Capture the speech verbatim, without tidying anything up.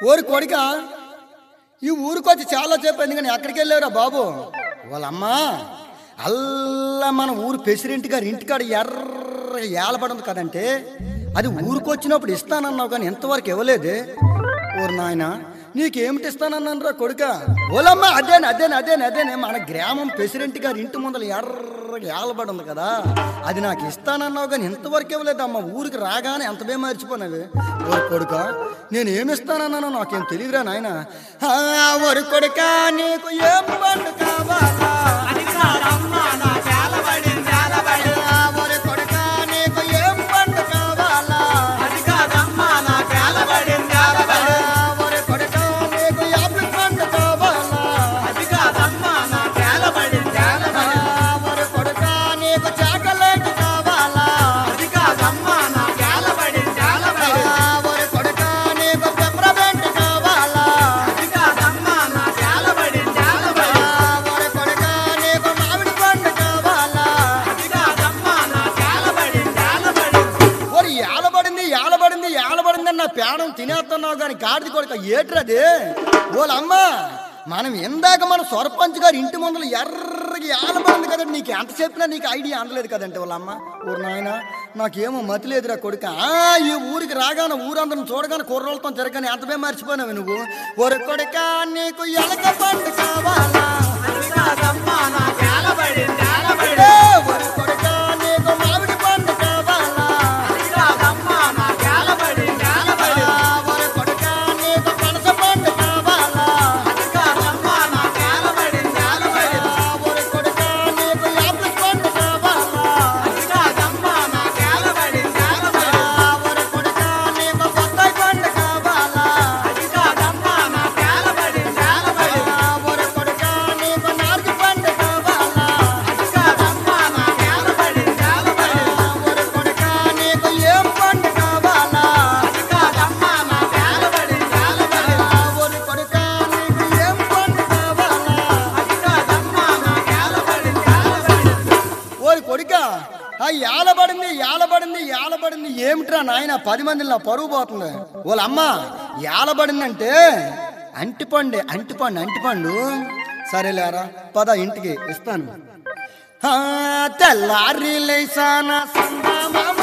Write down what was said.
ఓరి కొడుక, ఈ ఊరికొచ్చి చాలా చెప్పాను కానీ ఎక్కడికి వెళ్ళావురా బాబు? వాళ్ళమ్మా అల్లా మన ఊరు ప్రెసిడెంట్ గారి ఇంటికాడ ఎర్ర ఏలబడింది కదంటే అది ఊరికొచ్చినప్పుడు ఇస్తానన్నావు కానీ ఎంతవరకు ఇవ్వలేదే. ఓరు నాయన, నీకేమిటి ఇస్తానన్నాను రా కొడుక? ఓలమ్మా అదేనే అదేనే అదేనే అదేనే మన గ్రామం ప్రెసిడెంట్ గారి ఇంటి ముందర ఎర్ర ఏలబడి ఉంది కదా, అది నాకు ఇస్తానన్నావు కానీ ఎంతవరకు ఇవ్వలేదమ్మా. ఊరికి రాగానే ఎంతమే మర్చిపోయినవి. ఓరి కొడుక, నేను ఏమి ఇస్తానన్నానో నాకేం తెలియదురా నాయన. ఓరి కొడుక, నీకు ఏం పండు కావాలా? పేడం తినేస్తున్నావు కానీ గాడిది కొడుక ఏట్రది. ఓలమ్మ, మనం ఇందాక మన సర్పంచ్ గారు ఇంటి ముందర ఎర్రకి ఏలబడింది కదండి, నీకు ఎంత చెప్పినా నీకు ఐడియా అందలేదు కదంటే. వాళ్ళమ్మ, ఊరు నాయన నాకేమో మతి లేదురా కొడుక. ఈ ఊరికి రాగానే ఊరందరం చూడగానే కుర్రోళ్ళతో తిరగానే ఎంతమే మర్చిపోయినావు నువ్వు. ఊరి కొడుక, నీకు ఎలక పండు కావాలా? ఏలబడింది ఏలబడింది ఏలబడింది ఏమిట్రా నాయన, పది మంది నా పరువు పోతుంది. వాళ్ళ అమ్మ ఏలబడిందంటే అంటిపండు అంటిపండు అంటిపండు. సరేలేరా పద ఇంటికి ఇస్తాను. తెల్లారి లేసానా